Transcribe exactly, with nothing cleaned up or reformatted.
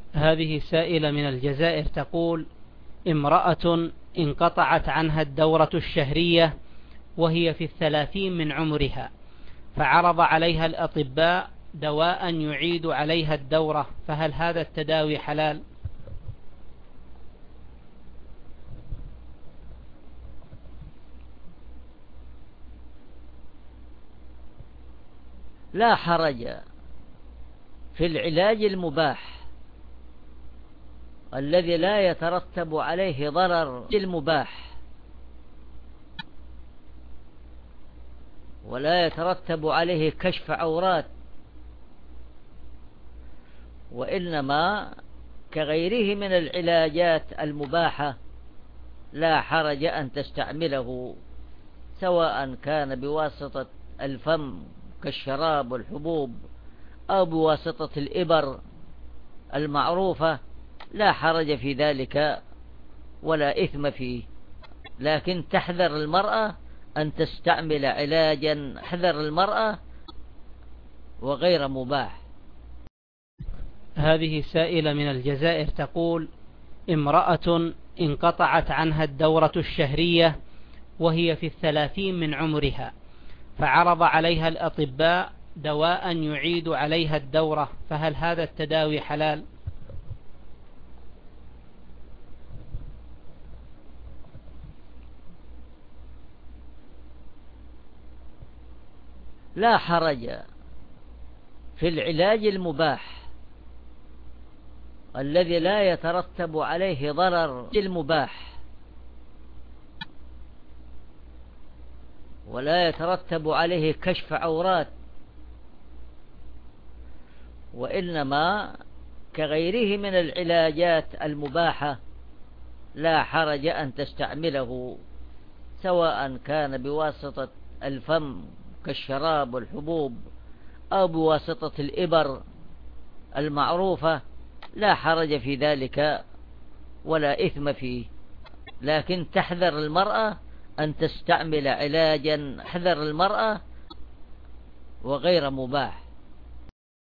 هذه سائلة من الجزائر تقول: امرأة انقطعت عنها الدورة الشهرية وهي في الثلاثين من عمرها، فعرض عليها الأطباء دواء يعيد عليها الدورة، فهل هذا التداوي حلال؟ لا حرج في العلاج المباح الذي لا يترتب عليه ضرر المباح ولا يترتب عليه كشف عورات، وإنما كغيره من العلاجات المباحة لا حرج أن تستعمله، سواء كان بواسطة الفم كالشراب والحبوب أو بواسطة الإبر المعروفة، لا حرج في ذلك ولا إثم فيه، لكن تحذر المرأة أن تستعمل علاجا حذر المرأة وغير مباح. هذه سائلة من الجزائر تقول: امرأة انقطعت عنها الدورة الشهرية وهي في الثلاثين من عمرها، فعرض عليها الأطباء دواء يعيد عليها الدورة، فهل هذا التداوي حلال؟ لا حرج في العلاج المباح الذي لا يترتب عليه ضرر المباح ولا يترتب عليه كشف عورات، وإنما كغيره من العلاجات المباحة لا حرج أن تستعمله، سواء كان بواسطة الفم كالشراب والحبوب أو بواسطة الإبر المعروفة، لا حرج في ذلك ولا إثم فيه، لكن تحذر المرأة أن تستعمل علاجا حذر المرأة وغير مباح.